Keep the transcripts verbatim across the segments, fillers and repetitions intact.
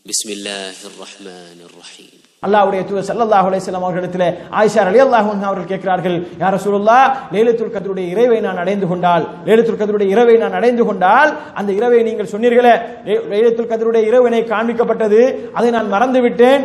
பிஸ்மில்லாஹிர் ரஹ்மானிர் ரஹீம். அல்லாஹ்வுடைய தூதர் ஸல்லல்லாஹு அலைஹி வஸல்லம் அவர்களிடத்தில் ஆயிஷா ரலியல்லாஹு அன்ஹா அவர்கள் கேட்கிறார்கள், யா ரசூலுல்லாஹ், லைலத்துல் கத்ருடைய இரவை நான் அடைந்து கொண்டால் லைலத்துல் கத்ருடைய இரவை நான் அடைந்து கொண்டால் அந்த இரவை நீங்கள் சொன்னீர்களே, லைலத்துல் கத்ருடைய இரவினை காண்பிக்கப்பட்டது, அதை நான் மறந்து விட்டேன்.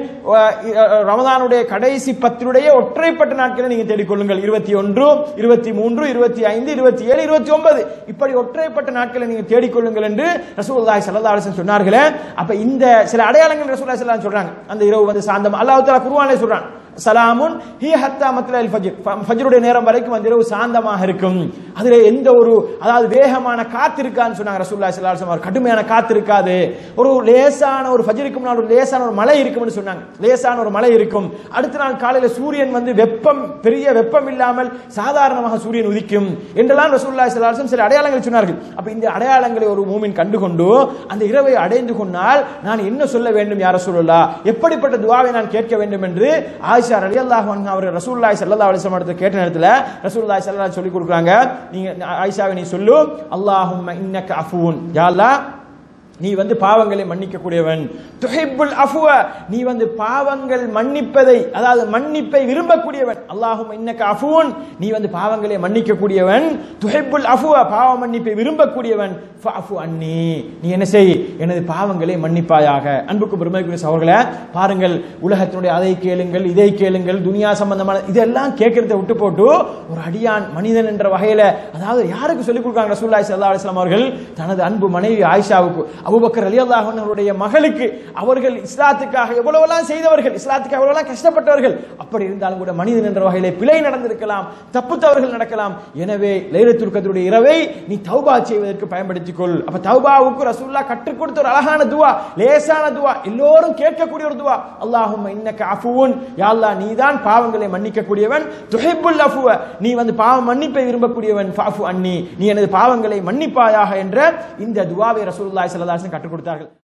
ரமதானுடைய கடைசி பத்தினுடைய ஒற்றைப்பட்ட நாட்களை நீங்க தேடிக்கொள்ளுங்கள். இருபத்தி ஒன்று இருபத்தி மூன்று இருபத்தி ஐந்து இருபத்தி ஏழு இருபத்தி ஒன்பது இப்படி ஒற்றைப்பட்ட நாட்களை நீங்க தேடிக்கொள்ளுங்கள் என்று ரசூலுல்லாஹி ஸல்லல்லாஹு அலைஹி வஸல்லம் சொன்னார்களே. அப்ப இந்த சில அடையாளங்கள் ரசூலுல்லாஹி ஸல்லல்லாஹு அலைஹி வஸல்லம் சொல்றாங்க. அந்த இரவு வந்து சாந்தம். அல்லாஹ் தஆலா குர்ஆனிலே சொல்றான், சலாமுன் ஹி ஹத்தா மத்லல் ஃபஜ்ர், ஃபஜ்ருடைய நேரம் வரைக்கும் அந்த இரவு சாந்தமாக இருக்கும். அதிலே எந்த ஒரு அதாவது வேகமான காத்து இருக்கான்னு சொன்னாங்க ரசூலுல்லாஹி ஸல்லல்லாஹு அலைஹி வஸல்லம். கடுமையான காத்து இருக்காது. ஒரு லேசான ஒரு ஃபஜ்ருக்கு முன்னால் ஒரு லேசான ஒரு மழை இருக்கும்னு சொன்னாங்க. லேசான ஒரு மழை இருக்கும். அடுத்த நாள் காலையில சூரியன் வந்து வெப்பம் பெரிய வெப்பம் இல்லாமல் சாதாரணமாக சூரியன் உதிக்கும் என்றெல்லாம் ரசூலுல்லாஹி ஸல்லல்லாஹு அலைஹி வஸல்லம் சில அடையாளங்கள் சொன்னார்கள். அப்ப இந்த அடையாளங்களை ஒரு மூமின் கண்டுகொண்டு அந்த இரவை அடைந்து கொண்டால் நான் என்ன சொல்ல வேண்டும் யா ரசூலுல்லாஹ், எப்படிப்பட்ட துஆவை நான் கேட்க வேண்டும் என்று ஆயிஷா ரலியல்லாஹு அன்ஹா அவர்கள் ரசூலுல்லாஹி ஸல்லல்லாஹு அலைஹி வஸல்லம் கேட்ட நேரத்தில் ரசூலுல்லாஹி ஸல்லல்லாஹு அலைஹி சொல்லி கொடுக்குறாங்க, நீங்க ஆயிஷாவை நீ சொல்லு, அல்லாஹும்ம இன்னக அஃபூன், யா அல்லாஹ் நீ வந்து பாவங்களை மன்னிக்க கூடியவன், துஹிப்புல் அஃப்வ நீ வந்து பாவங்கள் மன்னிப்பதை அதாவது மன்னிப்பை விரும்பக்கூடியவன், அல்லாஹும்ம இன்னக அஃபூன் நீ வந்து பாவங்களை மன்னிக்க கூடியவன், துஹிப்புல் அஃப்வ பாவ மன்னிப்பை விரும்பக்கூடியவன், ஃபஅஃபு அன்னி நீ என்ன செய், எனது பாவங்களை மன்னிப்பாயாக. அன்புக்கு பெருமைக்குரிய சகோதரர்களே, பாருங்கள், உலகத்தினுடைய அதை கேளுங்கள் இதை கேளுங்கள் துனியா சம்பந்தமான இதெல்லாம் கேட்கறதை விட்டு போட்டு ஒரு அடியான் மனிதன் என்ற வகையில அதாவது யாருக்கு சொல்லிக் கொடுக்காங்க ரசூலுல்லாஹி ஸல்லல்லாஹு அலைஹி வஸல்லம் அவர்கள் தனது அன்பு மனைவி ஆயிஷாவுக்கு, அபூபக்கர் ரலியல்லாஹு அன்ஹு அவருடைய மகளுக்கு, அவர்கள் இஸ்லாத்துக்காக எவ்வளவெல்லாம் செய்தவர்கள், இஸ்லாத்துக்கு எவ்வளவெல்லாம் கஷ்டப்பட்டவர்கள், அப்படி இருந்தாலும் கூட மனிதன் என்ற வகையிலே பிழை நடந்திருக்கலாம், தப்பு தவறுகள் நடக்கலாம். எனவே லைலத்துல் கத்ருடைய இரவை நீ தௌபா செய்வதற்கு பயன்படுத்திக் கொள். அப்ப தௌபாவுக்கு ரசூலுல்லாஹ் கற்றுக் கொடுத்த ஒரு அழகான துஆ, லேசான துஆ, எல்லோரும் கேட்கக்கூடிய ஒரு துஆ, அல்லாஹும்ம இன்னக அஃபூன், யா அல்லாஹ் நீதான் பாவங்களை மன்னிக்க கூடியவன், துஹிப்புல் அஃப்வ நீ வந்து பாவ மன்னிப்பை விரும்பக்கூடியவன், ஃபஅஃபு அன்னி நீ எனது பாவங்களை மன்னிப்பாயாக என்ற இந்த துஆவை ரசூலுல்லாஹி ஸல்லல்லாஹு அலைஹி வஸல்லம் கற்றுக் கொடுத்தார்கள்.